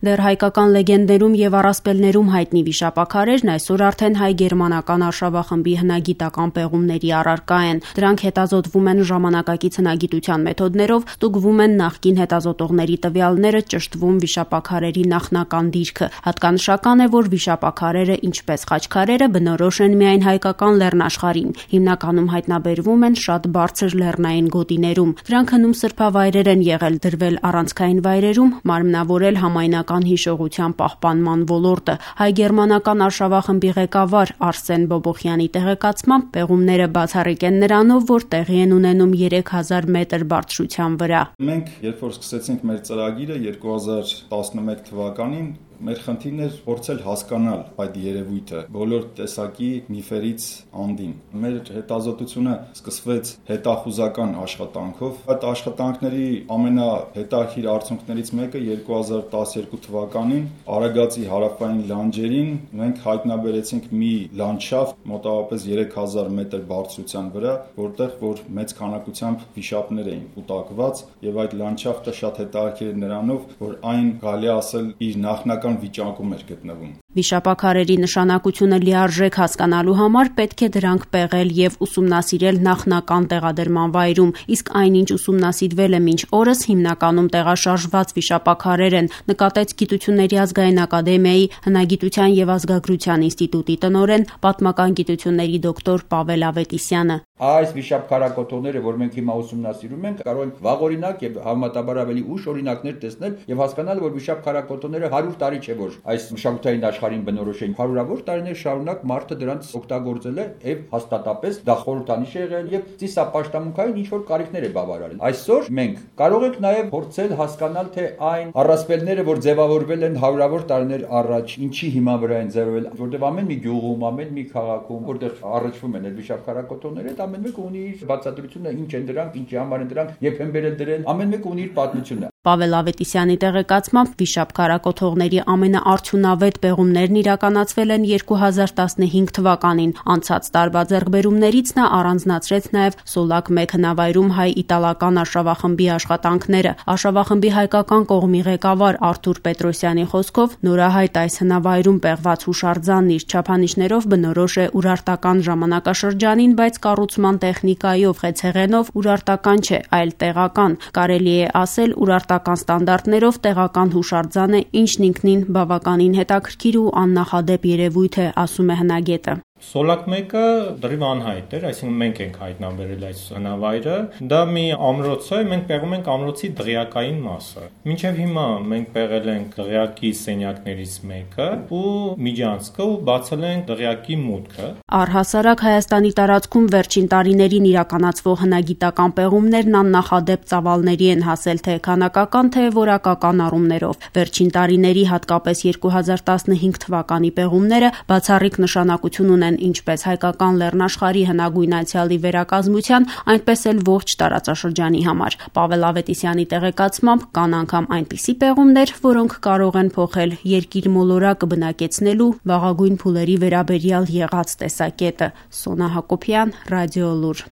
Դեռ հայկական լեգենդներում եւ առասպելներում հայտնի վիշապաքարերն այսօր արդեն հայ-գերմանական արշավախմբի հնագիտական պեղումների առարկա են։ Դրանք հետազոտվում են ժամանակակից հնագիտության մեթոդներով, ստուգվում են նախկին հետազոտողների տվյալները, ճշտվում վիշապաքարերի նախնական դիրքը։ Հատկանշական է, որ վիշապաքարերը, ինչպես խաչքարերը, բնորոշ են միայն հայկական լեռնաշխարհին։ Հիմնականում հայտնաբերվում են շատ բարձր լեռնային գոտիներում։ Դրանք հնում սրբավայրեր են եղել, դրվել առանցքային վայրերում, մարմնավորել համայնական հիշողության պահպանման ոլորտը։ Հայ-գերմանական արշավախմբի ղեկավար Արսեն Բոբոխյանի տեղեկացմամբ պեղումները բացառիկ են նրանով, որ տեղի են ունենում 3000 մետր բարձրության վրա։ Մենք երբ որ սկսեցինք մեր ծրագիրը 2011 թվականին, մեր խնդիրն էր փորձել հասկանալ այդ երևույթը բոլոր տեսակի միֆերից անդին։ Մեր հետազոտությունը սկսվեց հետախուզական աշխատանքով։ Այդ աշխատանքների ամենահետաքրքիր արդյունքներից մեկը 2012 թվականին Արագածի հարավային լանջերին մենք հայտնաբերեցինք մի լանդշաֆտ մոտավորապես 3000 մետր բարձրության վրա, որտեղ որ մեծ քանակությամբ վիշապներ էին կուտակված, եւ այդ լանդշաֆտը շատ հետաքրքիր էր նրանով, որ այն գալի ասել իր նախնական վիճակում էր գտնվում։ Վիշապաքարերի նշանակությունը լիարժեք հասկանալու համար պետք է դրանք պեղել եւ ուսումնասիրել նախնական տեղադրման վայրում, իսկ այնինչ ուսումնասիրվել է մինչ օրս հիմնականում տեղաշարժված վիշապաքարեր են, նկատեց Գիտությունների ազգային ակադեմիայի հնագիտության եւ ազգագրության ինստիտուտի տնօրեն, պատմական գիտությունների դոկտոր Պավել Ավետիսյանը։ Այս վիշապ-քարակոթողները, որ մենք հիմա ուսումնասիրում ենք, կարող ենք վաղօրինակ եւ համեմատաբար ավելի ուշ օրինակներ տեսնել եւ հասկանալ, որ վիշապ-քարակոթողները 100 տարի չէ, որ այս մշակութային աշխարհին բնորոշ են։ Հարյուրավոր տարիներ շարունակ մարդը դրանց օգտագործել է եւ հաստատապես դա խորհրդանիշ է եղել եւ ծիսապաշտամունքային ինչ որ կարիքներ է բավարարել։ Այսօր մենք կարող ենք նաեւ փորձել հասկանալ, թե այն առասպելները, որ ձևավորվել են հարյուրավոր տարիներ առաջ, ինչի հիման վրա են ձևավորվել, որտեղ ամեն մի գյուղում, ամեն մի քաղաքում, որտեղ առաջվում են այդ վիշապ-քարակոթողները, ամեն մեկը ունի իր բացատրությունը, ինչ են դրանք, ինչի համար են դրանք, երբ են բերել դրել, ամեն մեկը ունի իր պատմությունը։ Պավել Ավետիսյանի տեղեկացմամբ վիշապ-քարակոթողների ամենաարդյունավետ պեղումներն իրականացվել են 2015 թվականին։ Անցած տարվա ձեռքբերումներից նա առանձնացրեց նաև Սոլակ 1 հնավայրում հայ-իտալական արշավախմբի աշխատանքները։ Արշավախմբի հայկական կողմի ղեկավար Արթուր Պետրոսյանի խոսքով նորահայտ այս հնավայրում պեղված հուշարձանն իր չափանիշներով բնորոշ է ուրարտական ժամանակաշրջանին, բայց կառուցման տեխնիկայով, խեցեղենով ուրարտական չէ, այլ տեղական։ Կարելի է ասել ուրարտական ստանդարտներով տեղական հուշարձան է, ինչն ինքնին բավականին հետաքրքիր ու աննախադեպ երևույթ է, ասում է հնագետը։ Սոլակ 1-ը դրիվ անհայտ էր, այսինքն մենք ենք հայտնաբերել այս հնավայրը։ Դա մի ամրոց է, մենք պեղում ենք ամրոցի դղյակային մասը։ Մինչև հիմա մենք պեղել ենք դղյակի սենյակներից մեկը ու միջանցքը ու բացել ենք դղյակի մուտքը։ Առհասարակ Հայաստանի տարածքում վերջին տարիներին իրականացվող հնագիտական պեղումներն աննախադեպ ծավալների են հասել թե քանակական, թե որակական առումներով։ Վերջին տարիների, հատկապես 2015 թվականի պեղումները բացառիկ նշանակություն ունեն ինչպես հայկական լեռնաշխարհի հնագույն անցյալի վերակազմության, այնպես էլ ողջ տարածաշրջանի համար։ Պավել Ավետիսյանի տեղեկացմամբ կան անգամ այնպիսի պեղումներ, որոնք կարող են փոխել երկիր մոլորակը բնակեցնելու վաղագույն փուլերի վերաբերյալ եղած տեսակետը։ Սոնա Հակոբյան, Ռադիոլուր։